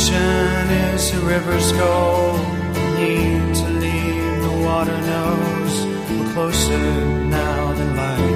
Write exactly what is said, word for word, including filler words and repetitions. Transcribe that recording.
ocean is a river's goal. Need to leave, the water knows we're closer now than light.